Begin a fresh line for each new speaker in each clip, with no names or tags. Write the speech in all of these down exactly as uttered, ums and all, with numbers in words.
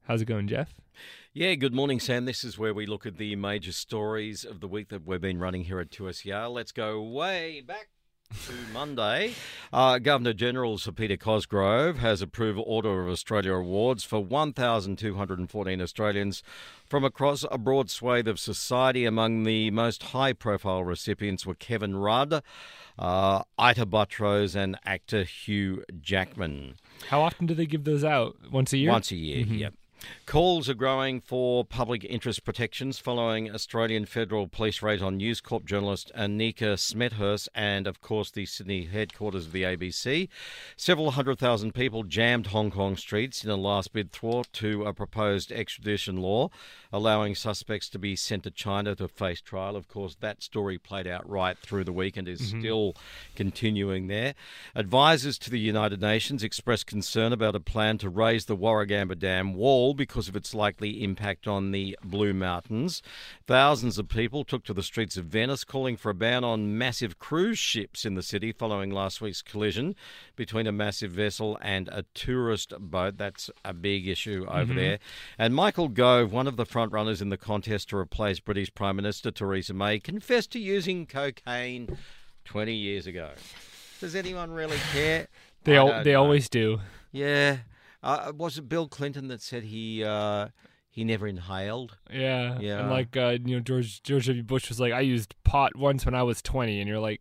How's it going, Jeff?
Yeah, good morning, Sam. This is where we look at the major stories of the week that we've been running here at two S E R. Let's go way back to Monday. Uh, Governor-General Sir Peter Cosgrove has approved Order of Australia awards for one thousand two hundred fourteen Australians from across a broad swathe of society. Among the most high-profile recipients were Kevin Rudd, uh, Ita Buttrose and actor Hugh Jackman.
How often do they give those out? Once a year?
Once a year, mm-hmm. Yep. Calls are growing for public interest protections following Australian Federal Police raid on News Corp journalist Anika Smethurst and, of course, the Sydney headquarters of the A B C. Several hundred thousand people jammed Hong Kong streets in a last bid thwart to a proposed extradition law, allowing suspects to be sent to China to face trial. Of course, that story played out right through the week and is mm-hmm. still continuing there. Advisors to the United Nations expressed concern about a plan to raise the Warragamba Dam wall because of its likely impact on the Blue Mountains. Thousands of people took to the streets of Venice calling for a ban on massive cruise ships in the city following last week's collision between a massive vessel and a tourist boat. That's a big issue over mm-hmm. there. And Michael Gove, one of the frontrunners in the contest to replace British Prime Minister Theresa May, confessed to using cocaine twenty years ago. Does anyone really care?
They al- they know. always do.
Yeah. Uh, was it Bill Clinton that said he uh, he never inhaled?
Yeah,
yeah.
And like uh, you know, George George W. Bush was like, I used pot once when I was twenty, and you're like,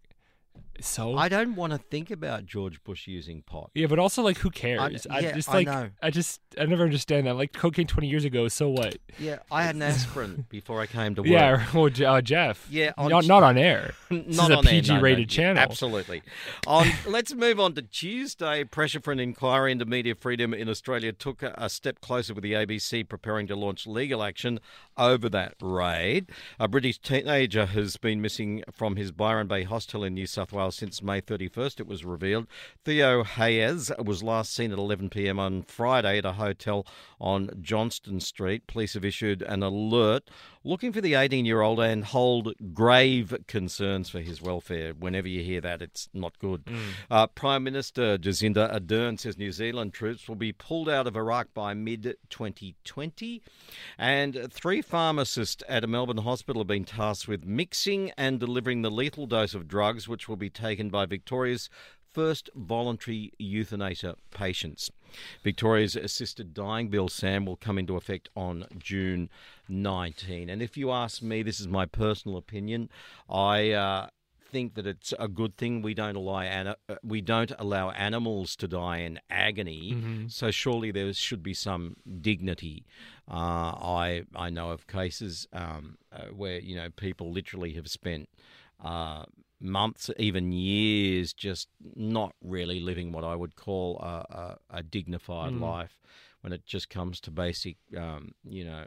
so
I don't want to think about George Bush using pot.
Yeah, but also like, who cares?
I, yeah,
I just like
I know.
I just I never understand that. Like cocaine twenty years ago, so what?
Yeah, I had an aspirin before I came to work.
Yeah, well, uh, Jeff.
Yeah, on
not, not on air. This
not
is a
on
P G
air, no,
rated
no,
channel.
Absolutely. On let's move on to Tuesday. Pressure for an inquiry into media freedom in Australia took a, a step closer with the A B C preparing to launch legal action over that raid. A British teenager has been missing from his Byron Bay hostel in New South Wales since May thirty-first, it was revealed. Theo Hayes was last seen at eleven p.m. on Friday at a hotel on Johnston Street. Police have issued an alert looking for the eighteen-year-old and hold grave concerns for his welfare. Whenever you hear that, it's not good. Mm. Uh, Prime Minister Jacinda Ardern says New Zealand troops will be pulled out of Iraq by mid twenty twenty. And three pharmacists at a Melbourne hospital have been tasked with mixing and delivering the lethal dose of drugs which will be taken by Victoria's first voluntary euthanasia patients. Victoria's assisted dying bill, Sam, will come into effect on June nineteenth. And if you ask me, this is my personal opinion, I uh, think that it's a good thing we don't allow ana- we don't allow animals to die in agony. Mm-hmm. So surely there should be some dignity. Uh, I I know of cases um, uh, where you know people literally have spent Uh, months, even years, just not really living what I would call a, a, a dignified mm. life when it just comes to basic, um, you know,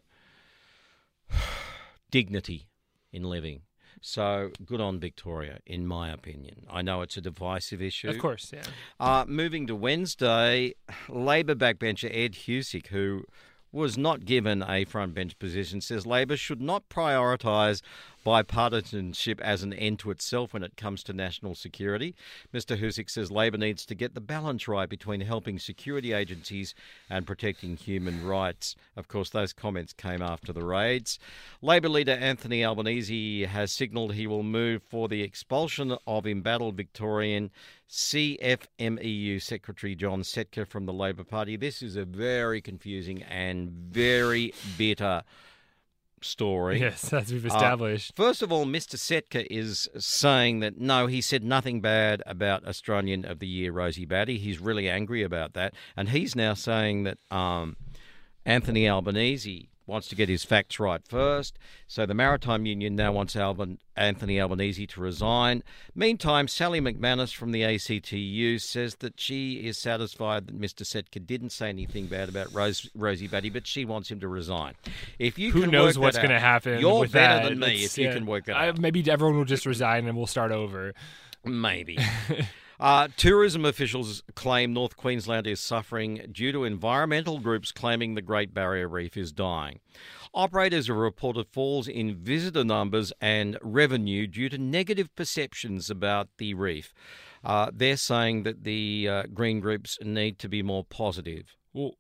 dignity in living. So good on Victoria, in my opinion. I know it's a divisive issue.
Of course, yeah.
Uh, moving to Wednesday, Labor backbencher Ed Husic, who was not given a frontbench position, says Labor should not prioritise bipartisanship as an end to itself when it comes to national security. Mister Husic says Labor needs to get the balance right between helping security agencies and protecting human rights. Of course, those comments came after the raids. Labor leader Anthony Albanese has signalled he will move for the expulsion of embattled Victorian C F M E U Secretary John Setka from the Labor Party. This is a very confusing and very bitter story.
Yes, as we've established.
Uh, first of all, Mister Setka is saying that, no, he said nothing bad about Australian of the Year, Rosie Batty. He's really angry about that. And he's now saying that um, Anthony Albanese wants to get his facts right first. So the Maritime Union now wants Alban- Anthony Albanese to resign. Meantime, Sally McManus from the A C T U says that she is satisfied that Mister Setka didn't say anything bad about Rose, Rosie Batty, but she wants him to resign. If you
Who
can
knows
work
what's
going to
happen
You're
with
better
that.
than me
It's,
if you
yeah,
can work it
I,
out.
Maybe everyone will just resign and we'll start over.
Maybe. Uh, tourism officials claim North Queensland is suffering due to environmental groups claiming the Great Barrier Reef is dying. Operators have reported falls in visitor numbers and revenue due to negative perceptions about the reef. Uh, they're saying that the uh, green groups need to be more positive.
Well,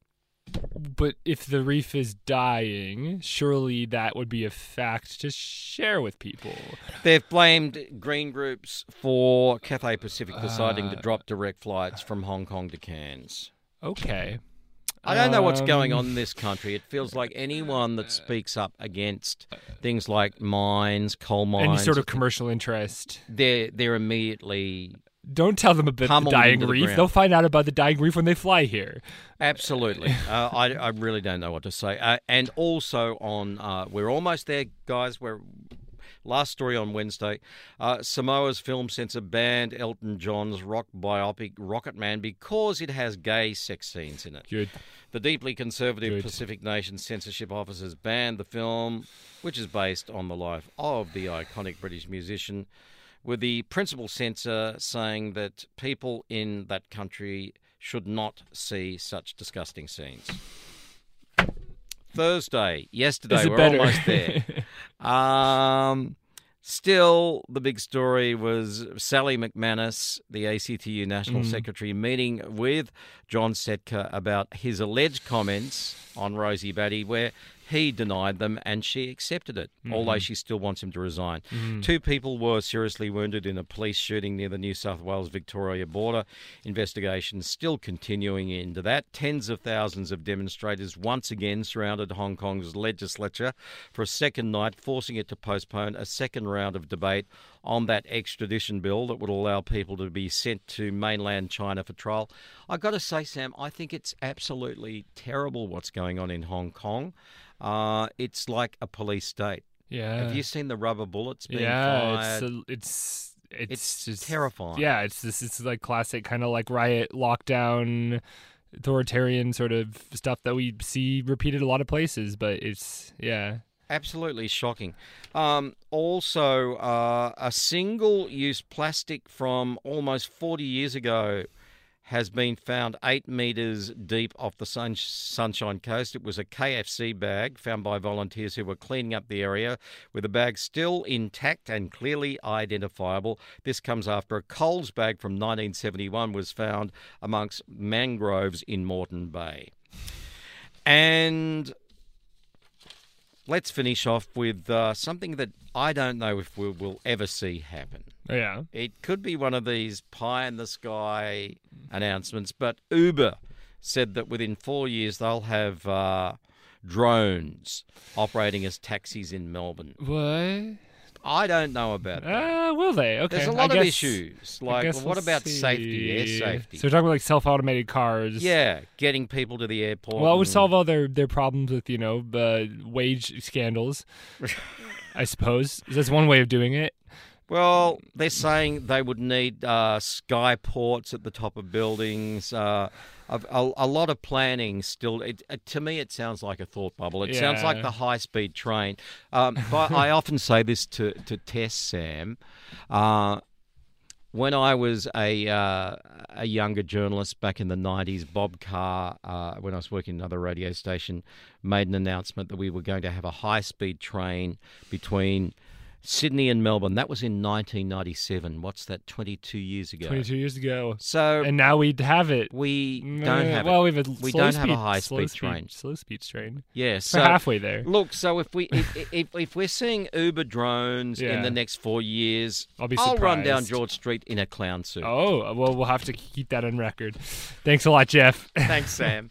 But if the reef is dying, surely that would be a fact to share with people.
They've blamed green groups for Cathay Pacific deciding
Uh,
to drop direct flights from Hong Kong to Cairns.
Okay.
I don't know what's
Um,
going on in this country. It feels like anyone that speaks up against things like mines, coal mines,
Any sort of commercial interest.
they're they're immediately
Don't tell them about the
pummeled
dying
into the
reef.
ground.
They'll find out about the dying reef when they fly here.
Absolutely. uh, I, I really don't know what to say. Uh, and also on, uh, we're almost there, guys. We're last story on Wednesday. Uh, Samoa's film censor banned Elton John's rock biopic Rocket Man because it has gay sex scenes in it.
Good.
The deeply conservative
Good.
Pacific Nation censorship officers banned the film, which is based on the life of the iconic British musician, with the principal censor saying that people in that country should not see such disgusting scenes. Thursday, yesterday,
Is it
we're
better?
almost there. Um, still, the big story was Sally McManus, the A C T U National
Mm.
Secretary, meeting with John Setka about his alleged comments on Rosie Batty, where he denied them and she accepted it,
Mm-hmm.
although she still wants him to resign. Two people were seriously wounded in a police shooting near the New South Wales-Victoria border. Investigations still continuing into that. Tens of thousands of demonstrators once again surrounded Hong Kong's legislature for a second night, forcing it to postpone a second round of debate on that extradition bill that would allow people to be sent to mainland China for trial. I've got to say, Sam, I think it's absolutely terrible what's going on in Hong Kong. Uh, it's like a police state.
Yeah.
Have you seen the rubber bullets being
yeah,
fired?
it's a, it's it's
It's
just
terrifying.
Yeah, it's this it's like classic kind of like riot, lockdown, authoritarian sort of stuff that we see repeated a lot of places. But it's yeah,
Absolutely shocking. Um, also, uh, a single-use plastic from almost forty years ago has been found eight metres deep off the sun- Sunshine Coast. It was a K F C bag found by volunteers who were cleaning up the area, with the bag still intact and clearly identifiable. This comes after a Coles bag from nineteen seventy-one was found amongst mangroves in Moreton Bay. And let's finish off with uh, something that I don't know if we will ever see happen.
yeah.
It could be one of these pie-in-the-sky announcements, but Uber said that within four years they'll have uh, drones operating as taxis in Melbourne.
What?
I don't know about that.
Uh, will they? Okay.
There's a
I
lot of
guess-
issues.
I
Like,
guess
what
we'll
about safety, air
see.
safety?
So we're talking about like self-automated cars.
Yeah, getting people to the airport.
Well, it would
and-
solve all their, their problems with, you know, uh, wage scandals, I suppose. That's one way of doing it.
Well, they're saying they would need uh, sky ports at the top of buildings. Uh, a, a, a lot of planning still. It, it, to me, it sounds like a thought bubble. It sounds like
Yeah.
the high-speed train. Um, but I often say this to, to Tess, Sam. Uh, when I was a uh, a younger journalist back in the nineties, Bob Carr, uh, when I was working at another radio station, made an announcement that we were going to have a high-speed train between Sydney and Melbourne. That was in nineteen ninety-seven. What's that, twenty-two years ago?
twenty-two years ago.
So
And now we'd have it.
we don't have
well,
it.
we have a
We
slow
don't
speed,
have a high
slow
speed
speed
train.
Slow speed train.
Yeah,
We're
so
halfway there.
look, so if we if, if if we're seeing Uber drones in
Yeah.
the next four years,
I'll be
I'll run down
surprised.
George Street in a clown suit.
Oh, well, we'll have to keep that on record. Thanks a lot, Jeff.
Thanks, Sam.